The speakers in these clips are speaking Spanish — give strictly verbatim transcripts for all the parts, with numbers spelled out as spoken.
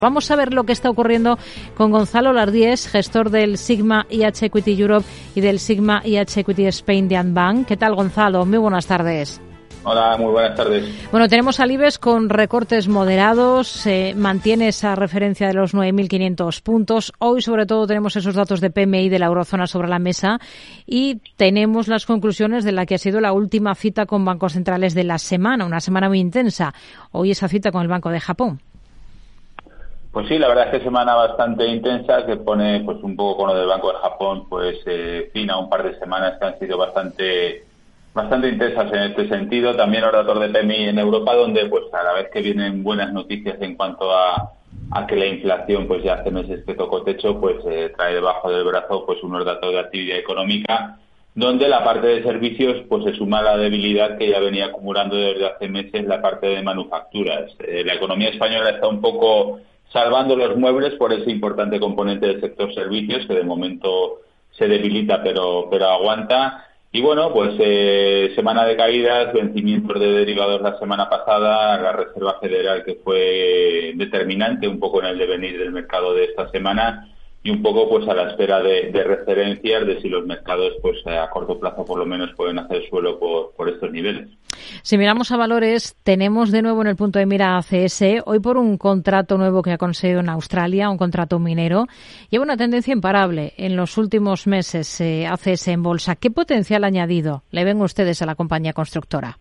Vamos a ver lo que está ocurriendo con Gonzalo Lardíez, gestor del Sigma I H Equity Europe y del Sigma I H Equity Spain de Andbank. ¿Qué tal, Gonzalo? Muy buenas tardes. Hola, muy buenas tardes. Bueno, tenemos al IBEX con recortes moderados, se eh, mantiene esa referencia de los nueve mil quinientos puntos. Hoy, sobre todo, tenemos esos datos de P M I de la eurozona sobre la mesa y tenemos las conclusiones de la que ha sido la última cita con bancos centrales de la semana, una semana muy intensa. Hoy esa cita con el Banco de Japón. Pues sí, la verdad es que semana bastante intensa que pone pues un poco con lo del Banco de Japón, pues eh, fin a un par de semanas que han sido bastante bastante intensas en este sentido. También los datos de P M I en Europa, donde pues a la vez que vienen buenas noticias en cuanto a, a que la inflación pues ya hace meses que tocó techo, pues eh, trae debajo del brazo pues unos datos de actividad económica, donde la parte de servicios pues se suma a la debilidad que ya venía acumulando desde hace meses la parte de manufacturas. Eh, la economía española está un poco salvando los muebles por ese importante componente del sector servicios, que de momento se debilita pero pero aguanta. Y bueno, pues eh, semana de caídas, vencimientos de derivados la semana pasada, la Reserva Federal que fue determinante un poco en el devenir del mercado de esta semana y un poco pues a la espera de, de referencias de si los mercados pues a corto plazo por lo menos pueden hacer suelo por, por estos niveles. Si miramos a valores, tenemos de nuevo en el punto de mira a C S, hoy por un contrato nuevo que ha conseguido en Australia, un contrato minero. Lleva una tendencia imparable en los últimos meses eh, A C S en bolsa. ¿Qué potencial añadido le ven ustedes a la compañía constructora?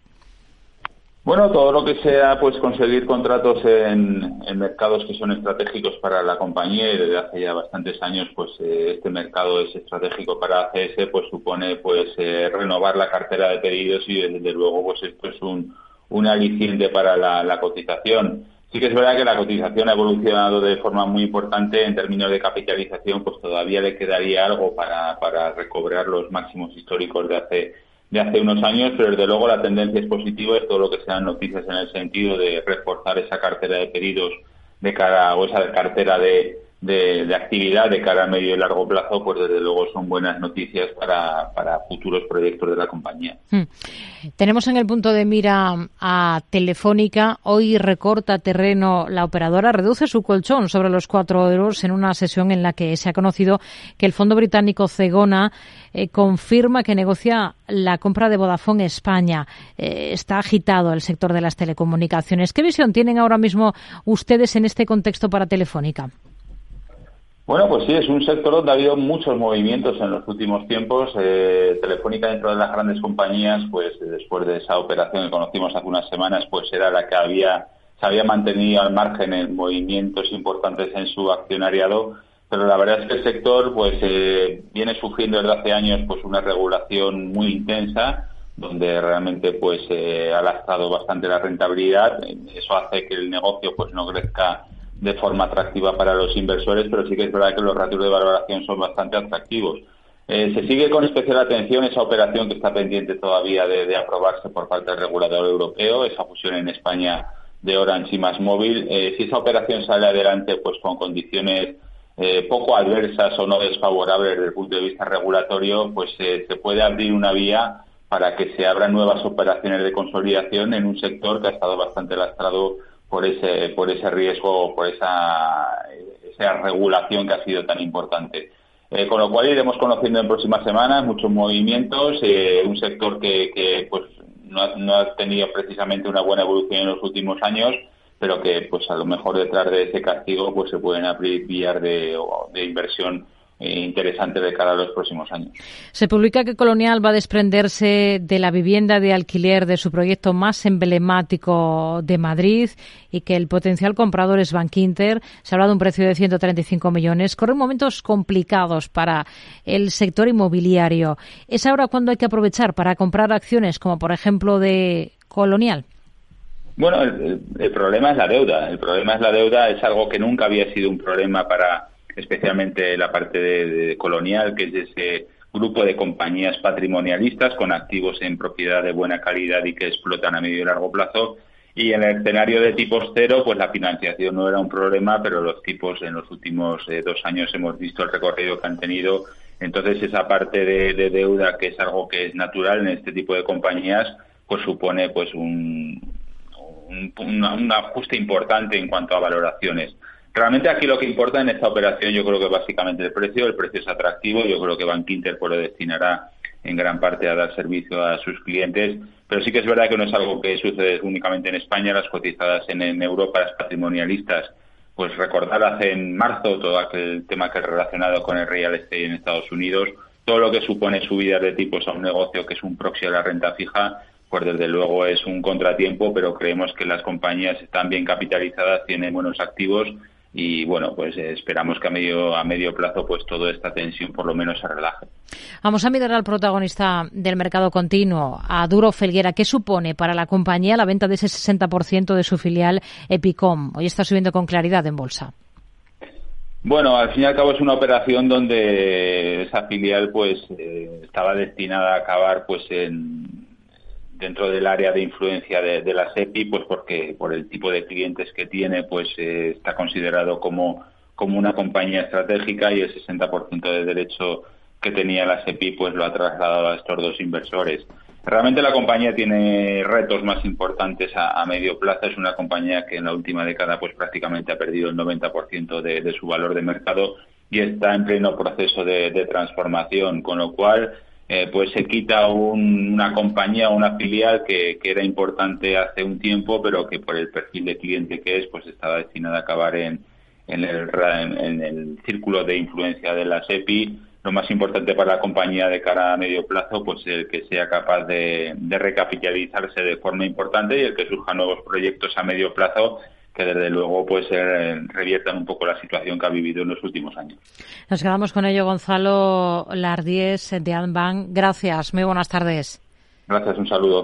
Bueno, todo lo que sea pues conseguir contratos en, en mercados que son estratégicos para la compañía, y desde hace ya bastantes años pues eh, este mercado es estratégico para A C S, pues supone pues eh, renovar la cartera de pedidos y desde luego pues esto es un, un aliciente para la, la cotización. Sí que es verdad que la cotización ha evolucionado de forma muy importante en términos de capitalización, pues todavía le quedaría algo para, para recobrar los máximos históricos de hace de hace unos años, pero desde luego la tendencia es positiva, es todo lo que sean noticias en el sentido de reforzar esa cartera de pedidos de cara, o esa cartera de, de, de actividad de cara a medio y largo plazo, pues desde luego son buenas noticias para, para futuros proyectos de la compañía. Hmm. Tenemos en el punto de mira a Telefónica. Hoy recorta terreno la operadora, reduce su colchón sobre los cuatro euros en una sesión en la que se ha conocido que el fondo británico Zegona eh, confirma que negocia la compra de Vodafone España. Eh, está agitado el sector de las telecomunicaciones. ¿Qué visión tienen ahora mismo ustedes en este contexto para Telefónica? Bueno, pues sí, es un sector donde ha habido muchos movimientos en los últimos tiempos. Eh, Telefónica, dentro de las grandes compañías, pues después de esa operación que conocimos hace unas semanas, pues era la que había se había mantenido al margen en movimientos importantes en su accionariado. Pero la verdad es que el sector pues eh, viene sufriendo desde hace años pues una regulación muy intensa, donde realmente pues eh, ha lastrado bastante la rentabilidad. Eso hace que el negocio pues no crezca de forma atractiva para los inversores, pero sí que es verdad que los ratios de valoración son bastante atractivos. Eh, se sigue con especial atención esa operación que está pendiente todavía de, de aprobarse por parte del regulador europeo, esa fusión en España de Orange y MásMóvil. Eh, si esa operación sale adelante pues con condiciones eh, poco adversas o no desfavorables desde el punto de vista regulatorio, pues eh, se puede abrir una vía para que se abran nuevas operaciones de consolidación en un sector que ha estado bastante lastrado por ese por ese riesgo, por esa esa regulación que ha sido tan importante. Eh, con lo cual iremos conociendo en próximas semanas muchos movimientos, eh, un sector que, que pues no ha, no ha tenido precisamente una buena evolución en los últimos años, pero que pues a lo mejor detrás de ese castigo pues se pueden abrir vías de, de inversión interesante de cara a los próximos años. Se publica que Colonial va a desprenderse de la vivienda de alquiler de su proyecto más emblemático de Madrid y que el potencial comprador es Bankinter. Se habla de un precio de ciento treinta y cinco millones. Corren momentos complicados para el sector inmobiliario. ¿Es ahora cuando hay que aprovechar para comprar acciones como por ejemplo de Colonial? Bueno, el, el problema es la deuda. El problema es la deuda. Es algo que nunca había sido un problema para especialmente la parte de, de Colonial, que es ese grupo de compañías patrimonialistas con activos en propiedad de buena calidad y que explotan a medio y largo plazo. Y en el escenario de tipos cero, pues la financiación no era un problema, pero los tipos en los últimos eh, dos años hemos visto el recorrido que han tenido. Entonces esa parte de, de deuda, que es algo que es natural en este tipo de compañías, pues supone pues un, un, un, un ajuste importante en cuanto a valoraciones. Realmente aquí lo que importa en esta operación yo creo que básicamente el precio, el precio es atractivo, yo creo que Bankinter pues lo destinará en gran parte a dar servicio a sus clientes, pero sí que es verdad que no es algo que sucede únicamente en España, las cotizadas en, en Europa, las patrimonialistas, pues recordar hace en marzo todo aquel tema que es relacionado con el real estate en Estados Unidos, todo lo que supone subidas de tipos a un negocio que es un proxy a la renta fija, pues desde luego es un contratiempo, pero creemos que las compañías están bien capitalizadas, tienen buenos activos y bueno, pues esperamos que a medio a medio plazo pues toda esta tensión por lo menos se relaje. Vamos a mirar al protagonista del mercado continuo, a Duro Felguera. ¿Qué supone para la compañía la venta de ese sesenta por ciento de su filial Epicom? Hoy está subiendo con claridad en bolsa. Bueno, al fin y al cabo es una operación donde esa filial pues eh, estaba destinada a acabar pues en dentro del área de influencia de, de la SEPI, pues porque por el tipo de clientes que tiene, pues eh, está considerado como, como una compañía estratégica y el sesenta por ciento de derecho que tenía la SEPI, pues lo ha trasladado a estos dos inversores. Realmente la compañía tiene retos más importantes a, a medio plazo. Es una compañía que en la última década, pues prácticamente ha perdido el noventa por ciento de, de su valor de mercado y está en pleno proceso de, de transformación, con lo cual Eh, pues se quita un, una compañía, una filial que, que era importante hace un tiempo, pero que por el perfil de cliente que es, pues estaba destinada a acabar en, en, el, en, en el círculo de influencia de la SEPI. Lo más importante para la compañía de cara a medio plazo, pues el que sea capaz de, de recapitalizarse de forma importante y el que surjan nuevos proyectos a medio plazo que desde luego pues eh, reviertan un poco la situación que ha vivido en los últimos años. Nos quedamos con ello, Gonzalo Lardíez de Adbank. Gracias, muy buenas tardes. Gracias, un saludo.